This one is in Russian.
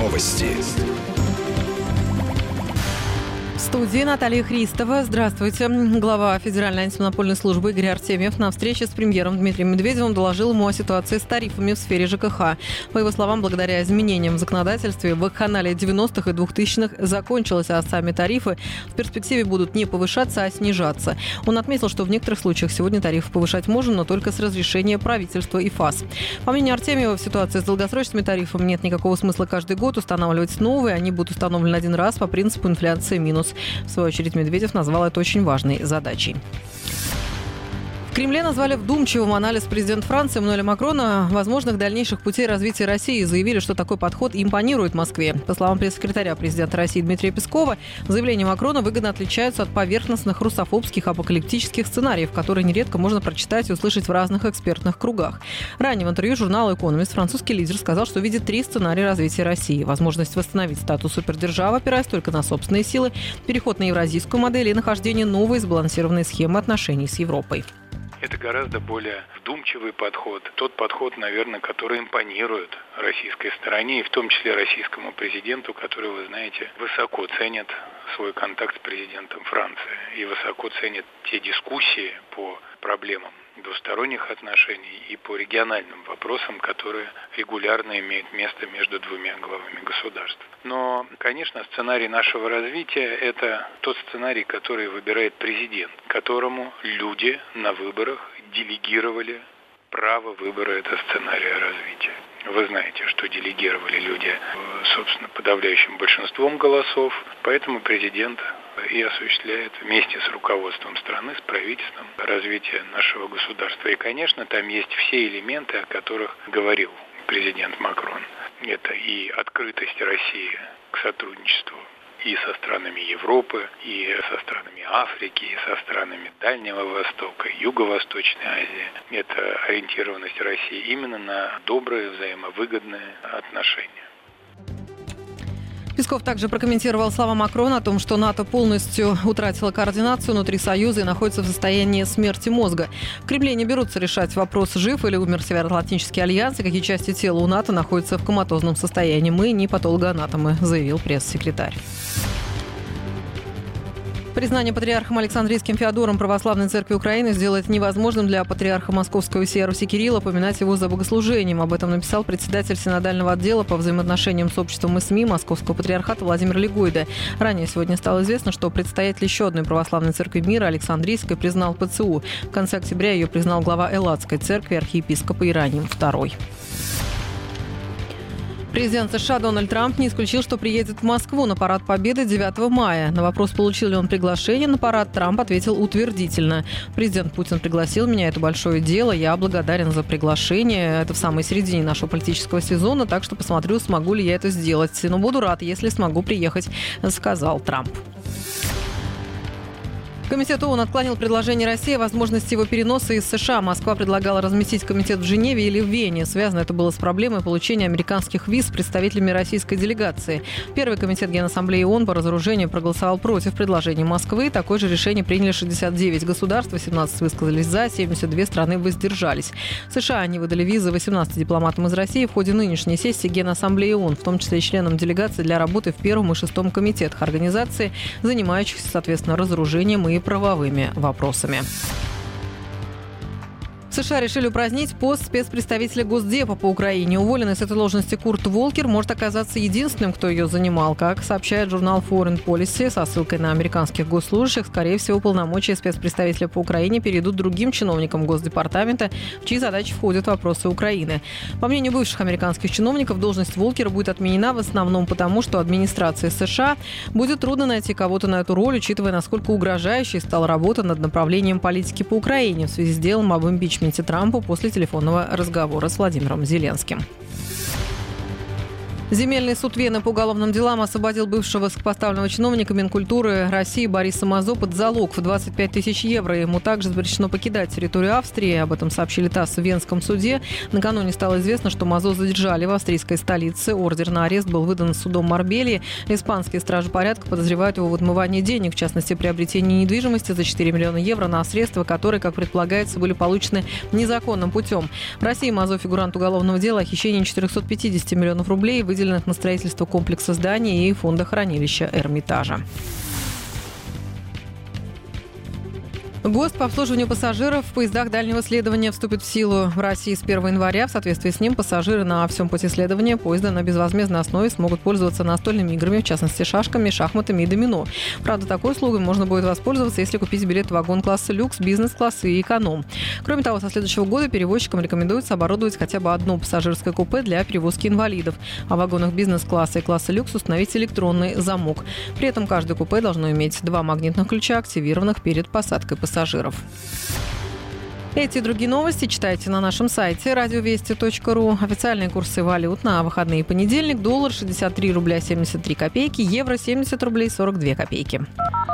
Новости. В студии Наталья Христова. Здравствуйте. Глава Федеральной антимонопольной службы Игорь Артемьев на встрече с премьером Дмитрием Медведевым доложил ему о ситуации с тарифами в сфере ЖКХ. По его словам, благодаря изменениям в законодательстве, вакханалия 90-х и 2000-х закончилась, а сами тарифы в перспективе будут не повышаться, а снижаться. Он отметил, что в некоторых случаях сегодня тарифы повышать можно, но только с разрешения правительства и ФАС. По мнению Артемьева, в ситуации с долгосрочными тарифами нет никакого смысла каждый год устанавливать новые. Они будут установлены один раз по принципу инфляции минус. В свою очередь, Медведев назвал это очень важной задачей. В Кремле назвали вдумчивым анализ президента Франции Эммануэля Макрона возможных дальнейших путей развития России и заявили, что такой подход импонирует Москве. По словам пресс-секретаря президента России Дмитрия Пескова, заявления Макрона выгодно отличаются от поверхностных русофобских апокалиптических сценариев, которые нередко можно прочитать и услышать в разных экспертных кругах. Ранее в интервью журналу «Экономист» французский лидер сказал, что видит 3 сценария развития России. Возможность восстановить статус супердержавы, опираясь только на собственные силы, переход на евразийскую модель и нахождение новой сбалансированной схемы отношений с Европой. Это гораздо более вдумчивый подход. Тот подход, наверное, который импонирует российской стороне, и в том числе российскому президенту, который, вы знаете, высоко ценит свой контакт с президентом Франции и высоко ценит те дискуссии по проблемам двусторонних отношений и по региональным вопросам, которые регулярно имеют место между двумя главами государств. Но, конечно, сценарий нашего развития – это тот сценарий, который выбирает президент, которому люди на выборах делегировали право выбора этого сценария развития. Вы знаете, что делегировали люди, собственно, подавляющим большинством голосов, поэтому президент и осуществляет вместе с руководством страны, с правительством развитие нашего государства. И, конечно, там есть все элементы, о которых говорил президент Макрон. Это и открытость России к сотрудничеству и со странами Европы, и со странами Африки, и со странами Дальнего Востока, Юго-Восточной Азии. Это ориентированность России именно на добрые, взаимовыгодные отношения. Песков также прокомментировал слова Макрона о том, что НАТО полностью утратила координацию внутри Союза и находится в состоянии смерти мозга. В Кремле не берутся решать вопрос, жив или умер Североатлантический альянс и какие части тела у НАТО находятся в коматозном состоянии. Мы не патологоанатомы, заявил пресс-секретарь. Признание патриархом Александрийским Феодором Православной Церкви Украины сделает невозможным для патриарха Московского и всея Руси Кирилла поминать его за богослужением. Об этом написал председатель Синодального отдела по взаимоотношениям с обществом и СМИ Московского патриархата Владимир Легойда. Ранее сегодня стало известно, что предстоятель еще одной православной церкви мира, Александрийской, признал ПЦУ. В конце октября ее признал глава Элладской церкви архиепископ Иероним II. Президент США Дональд Трамп не исключил, что приедет в Москву на Парад Победы 9 мая. На вопрос, получил ли он приглашение на парад, Трамп ответил утвердительно. Президент Путин пригласил меня, это большое дело, я благодарен за приглашение. Это в самой середине нашего политического сезона, так что посмотрю, смогу ли я это сделать. Но буду рад, если смогу приехать, сказал Трамп. Комитет ООН отклонил предложение России о возможности его переноса из США. Москва предлагала разместить комитет в Женеве или в Вене. Связано это было с проблемой получения американских виз с представителями российской делегации. Первый комитет Генассамблеи ООН по разоружению проголосовал против предложения Москвы. Такое же решение приняли 69 государств, 18 высказались за, 72 страны воздержались. США не выдали визы 18 дипломатам из России в ходе нынешней сессии Генассамблеи ООН, в том числе и членам делегации для работы в первом и шестом комитетах организации, занимающихся, соответственно, разоружением и правовыми вопросами. В США решили упразднить пост спецпредставителя Госдепа по Украине. Уволенный с этой должности Курт Волкер может оказаться единственным, кто ее занимал. Как сообщает журнал Foreign Policy со ссылкой на американских госслужащих, скорее всего, полномочия спецпредставителя по Украине перейдут другим чиновникам Госдепартамента, в чьи задачи входят вопросы Украины. По мнению бывших американских чиновников, должность Волкера будет отменена в основном потому, что администрации США будет трудно найти кого-то на эту роль, учитывая, насколько угрожающей стала работа над направлением политики по Украине в связи с делом об импичменте Трампу после телефонного разговора с Владимиром Зеленским. Земельный суд Вены по уголовным делам освободил бывшего высокопоставленного чиновника Минкультуры России Бориса Мазо под залог в 25 тысяч евро. Ему также запрещено покидать территорию Австрии. Об этом сообщили ТАСС в Венском суде. Накануне стало известно, что Мазо задержали в австрийской столице. Ордер на арест был выдан судом Марбельи. Испанские стражи порядка подозревают его в отмывании денег, в частности, приобретении недвижимости за 4 миллиона евро на средства, которые, как предполагается, были получены незаконным путем. В России Мазо фигурант уголовного дела о хищении 450 миллионов рублей, выделил выделенных на строительство комплекса зданий и фонда хранилища Эрмитажа. ГОСТ по обслуживанию пассажиров в поездах дальнего следования вступит в силу в России с 1 января. В соответствии с ним пассажиры на всем пути следования поезда на безвозмездной основе смогут пользоваться настольными играми, в частности шашками, шахматами и домино. Правда, такой услугой можно будет воспользоваться, если купить билет в вагон класса люкс, бизнес-класс и эконом. Кроме того, со следующего года перевозчикам рекомендуется оборудовать хотя бы одно пассажирское купе для перевозки инвалидов, а в вагонах бизнес-класса и класса люкс установить электронный замок. При этом каждое купе должно иметь 2 магнитных ключа, активированных перед посадкой пассажиров. Эти и другие новости читайте на нашем сайте радиовести.ру. Официальные курсы валют на выходные: понедельник: доллар 63 рубля 73 копейки, евро 70 рублей 42 копейки.